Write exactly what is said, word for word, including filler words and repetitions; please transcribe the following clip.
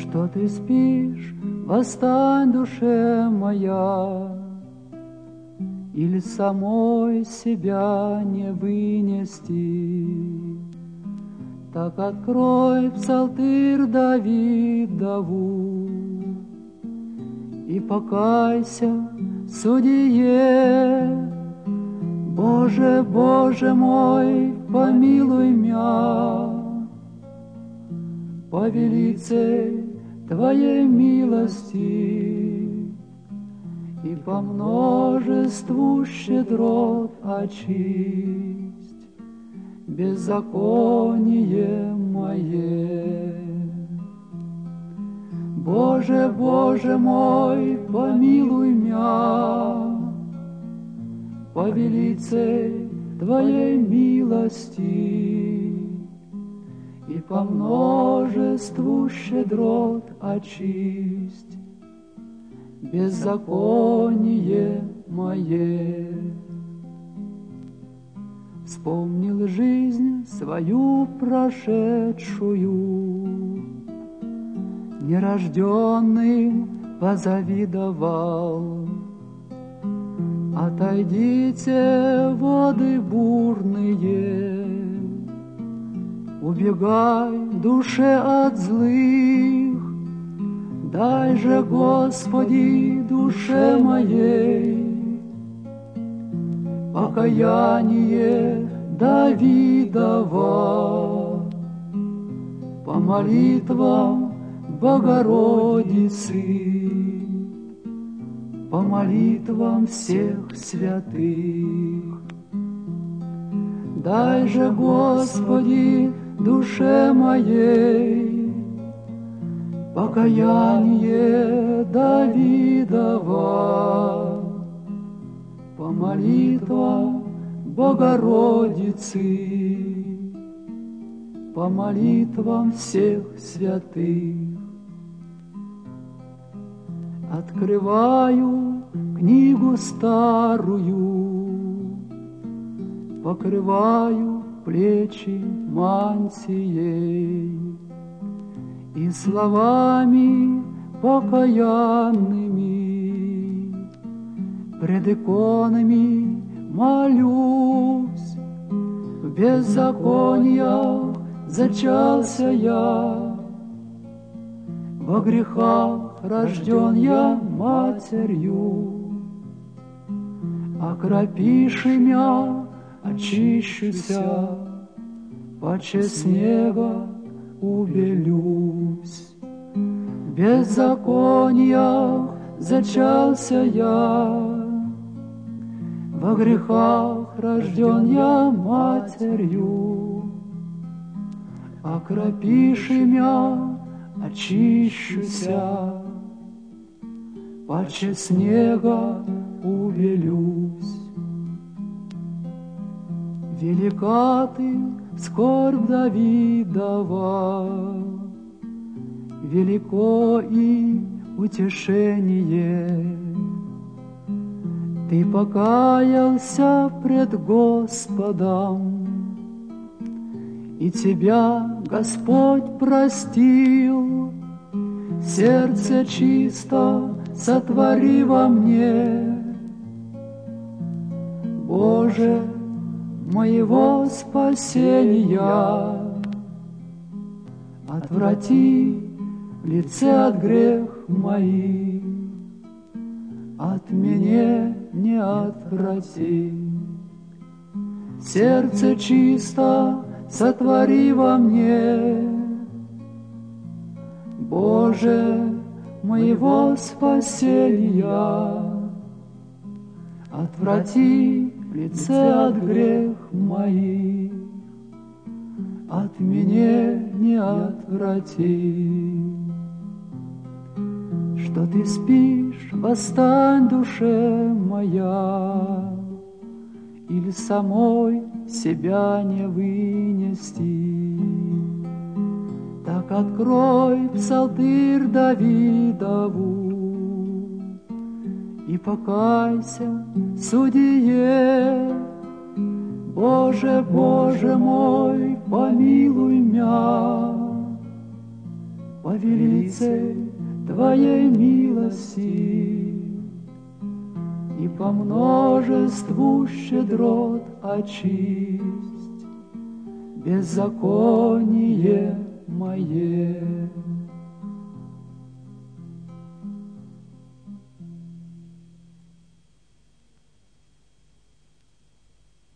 Что ты спишь, восстань, душе моя, или самой себя не вынести. Так открой псалтырь Давидову и покайся, судье. Боже, Боже мой, помилуй меня, по велицей Твоей милости и по множеству щедрот очисть беззаконие мое. Боже, Боже мой, помилуй меня, по велицей Твоей милости и по множеству щедрот очисть беззаконие мое. Вспомнил жизнь свою прошедшую, нерожденным позавидовал. Отойдите, воды бурные, убегай, душе, от злых. Дай же, Господи, душе моей покаяние Давидова по молитвам Богородицы, по молитвам всех святых. Дай же, Господи, душе моей покаяние Давидова по молитвам Богородицы, по молитвам всех святых. Открываю книгу старую, покрываю плечи мантией и словами покаянными пред иконами молюсь. В беззакониях зачался я, во грехах рожден я матерью. Окропиши мя, очищуся, паче снега убелюсь. В беззакониях зачался я, во грехах рожден я матерью. Окропиши мя, очищуся, паче снега убелюсь. Велика ты, скорбь Давидова, велико и утешение. Ты покаялся пред Господом, и тебя Господь простил. Сердце чисто сотвори во мне, Боже, моего спасения. Отврати лице от грех моих, от меня не отврати. Сердце чисто сотвори во мне, Боже, моего спасения. Отврати лице от грех моих, от меня не отврати. Что ты спишь, восстань, душе моя, или самой себя не вынести. Так открой псалтырь Давидову и покайся, судье. Боже, Боже мой, помилуй меня, по велицей Твоей милости и по множеству щедрот очисть беззаконие мое.